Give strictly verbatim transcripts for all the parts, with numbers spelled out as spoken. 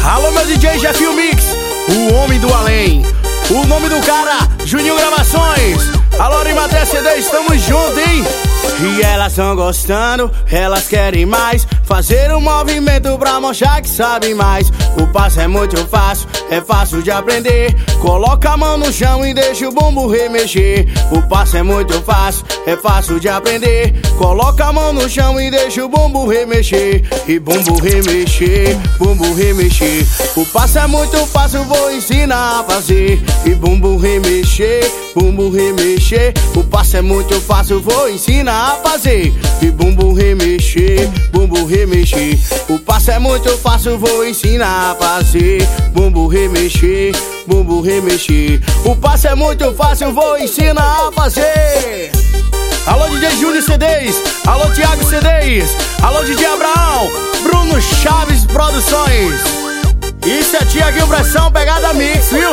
Alô, meu D J Jefinho Mix, o homem do além. O nome do cara, Juninho Gravações. Alô, Arimaté C D, estamos juntos, hein? E elas tão gostando, elas querem mais. Fazer um movimento pra mostrar que sabem mais. O passo é muito fácil, é fácil de aprender. Coloca a mão no chão e deixa o bumbum remexer. O passo é muito fácil, é fácil de aprender. Coloca a mão no chão e deixa o bumbum remexer. E bumbum remexer, bumbum remexer. O passo é muito fácil, vou ensinar a fazer. E bumbum remexer, bumbum remexer. O passo é muito fácil, vou ensinar a fazer. E bumbum remexer, bumbum remexer. O passo é muito fácil, vou ensinar a fazer. Bumbum remexer, bumbum remexer. O passo é muito fácil, vou ensinar a fazer. Alô, D J Júnior C Ds, alô, Thiago C Ds, alô, D J Abraão, Bruno Chaves Produções. Isso é Thiaguinho Pressão, pegada mix, viu?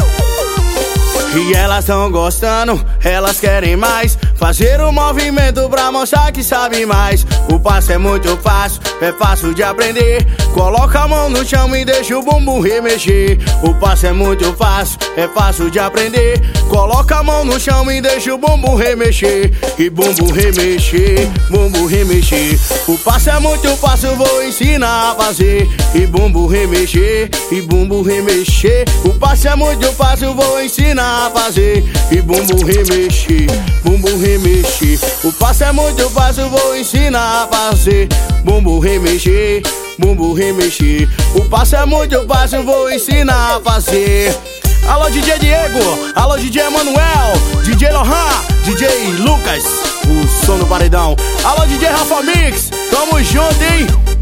E elas tão gostando, elas querem mais. Fazer um movimento pra mostrar que sabe mais. O passo é muito fácil, é fácil de aprender. Coloca a mão no chão e deixa o bumbum remexer. O passo é muito fácil, é fácil de aprender. Coloca a mão no chão e deixa o bumbum remexer. E bumbum remexer, bumbum remexer. O passo é muito fácil, vou ensinar a fazer. E bumbum remexer, e bumbum remexer. O passo é muito fácil, vou ensinar a fazer. E bumbum remexer, bumbum remexer. O passo é muito fácil, vou ensinar a fazer. Bumbum remexer, bumbum remexer. O passo é muito fácil, vou ensinar a fazer. Alô, D J Diego, alô, D J Emanuel, D J Lohan, D J Lucas, o som do paredão. Alô, D J Rafa Mix, tamo junto, hein?